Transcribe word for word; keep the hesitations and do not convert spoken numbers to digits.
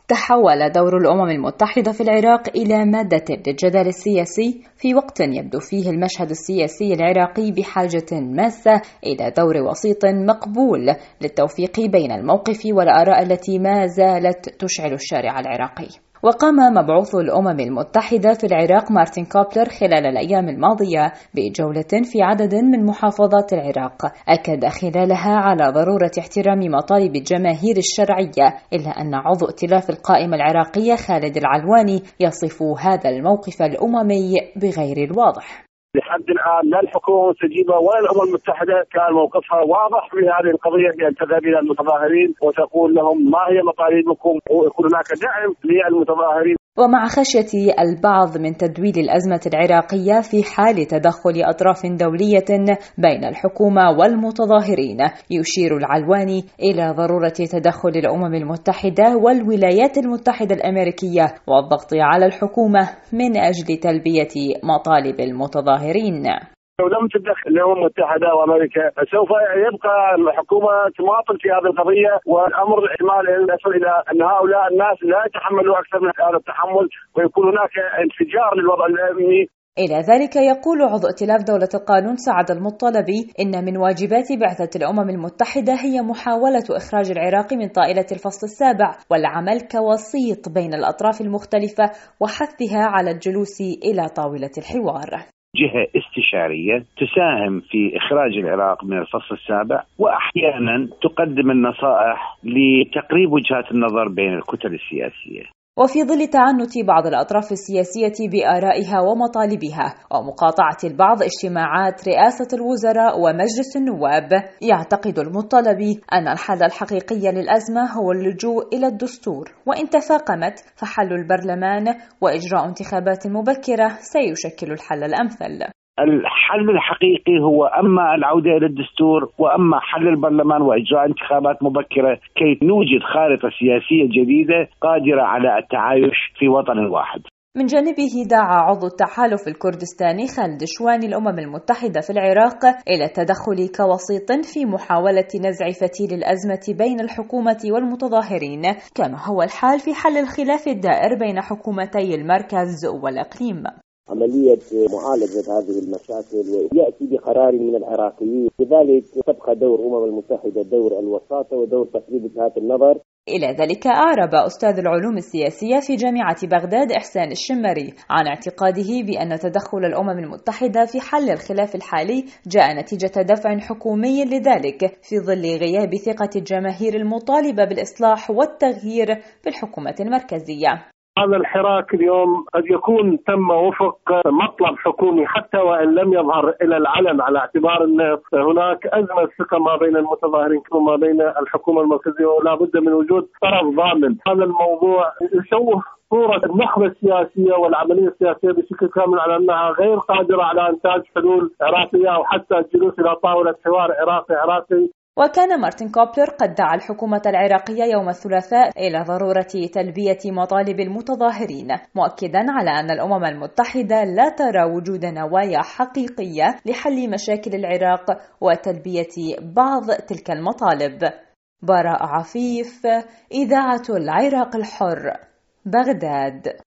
تحول دور الأمم المتحدة في العراق إلى مادة للجدل السياسي في وقت يبدو فيه المشهد السياسي العراقي بحاجة ماسة إلى دور وسيط مقبول للتوفيق بين الموقف والآراء التي ما زالت تشعل الشارع العراقي. وقام مبعوث الأمم المتحدة في العراق مارتن كوبلر خلال الأيام الماضية بجولة في عدد من محافظات العراق، أكد خلالها على ضرورة احترام مطالب الجماهير الشرعية، إلا أن عضو ائتلاف القائمة العراقية خالد العلواني يصف هذا الموقف الأممي بغير الواضح. لحد الآن لا الحكومة المستجيبة ولا الأمم المتحدة كان موقفها واضح في هذه القضية، بأن تذهب إلى المتظاهرين وتقول لهم ما هي مطالبكم ويكون هناك دعم للمتظاهرين. ومع خشية البعض من تدويل الأزمة العراقية في حال تدخل أطراف دولية بين الحكومة والمتظاهرين، يشير العلواني إلى ضرورة تدخل الأمم المتحدة والولايات المتحدة الأمريكية والضغط على الحكومة من أجل تلبية مطالب المتظاهرين. لو لم تدخل الأمم المتحدة وأمريكا سوف يبقى الحكومة تماطل في هذه القضية، والأمر احتمال أن يصل إلى أن هؤلاء الناس لا يتحملوا أكثر من هذا التحمل ويكون هناك انفجار للوضع الأمني. إلى ذلك يقول عضو ائتلاف دولة القانون سعد المطلبي إن من واجبات بعثة الأمم المتحدة هي محاولة إخراج العراق من طائلة الفصل السابع والعمل كوسيط بين الأطراف المختلفة وحثها على الجلوس إلى طاولة الحوار. جهة استشارية تساهم في إخراج العراق من الفصل السابع، وأحيانا تقدم النصائح لتقريب وجهات النظر بين الكتل السياسية. وفي ظل تعنت بعض الأطراف السياسية بآرائها ومطالبها ومقاطعة البعض اجتماعات رئاسة الوزراء ومجلس النواب، يعتقد المطلبي أن الحل الحقيقي للأزمة هو اللجوء إلى الدستور، وإن تفاقمت فحل البرلمان وإجراء انتخابات مبكرة سيشكل الحل الأمثل. الحل الحقيقي هو أما العودة إلى الدستور وأما حل البرلمان وإجراء انتخابات مبكرة كي نوجد خارطة سياسية جديدة قادرة على التعايش في وطن واحد. من جانبه دعا عضو التحالف الكردستاني خالد شواني الأمم المتحدة في العراق إلى التدخل كوسيط في محاولة نزع فتيل الأزمة بين الحكومة والمتظاهرين، كما هو الحال في حل الخلاف الدائر بين حكومتي المركز والإقليم. عملية معالجة هذه المشاكل ويأتي بقرار من العراقيين، لذلك تبقى دور الأمم المتحدة دور الوساطة ودور تقريب وجهات النظر. إلى ذلك أعرب أستاذ العلوم السياسية في جامعة بغداد إحسان الشمري عن اعتقاده بأن تدخل الأمم المتحدة في حل الخلاف الحالي جاء نتيجة دفع حكومي لذلك في ظل غياب ثقة الجماهير المطالبة بالإصلاح والتغيير بالحكومة المركزية. هذا الحراك اليوم قد يكون تم وفق مطلب حكومي حتى وإن لم يظهر إلى العلن، على اعتبار أن هناك أزمة ثقة ما بين المتظاهرين وما بين الحكومة المركزية، ولا بد من وجود طرف ضامن. هذا الموضوع يشوه صورة النخبة السياسية والعملية السياسية بشكل كامل على أنها غير قادرة على إنتاج حلول عراقية أو حتى الجلوس إلى طاولة حوار عراقي عراقي. وكان مارتن كوبلر قد دعا الحكومة العراقية يوم الثلاثاء إلى ضرورة تلبية مطالب المتظاهرين، مؤكدا على أن الأمم المتحدة لا ترى وجود نوايا حقيقية لحل مشاكل العراق وتلبية بعض تلك المطالب. براء عفيف، إذاعة العراق الحر، بغداد.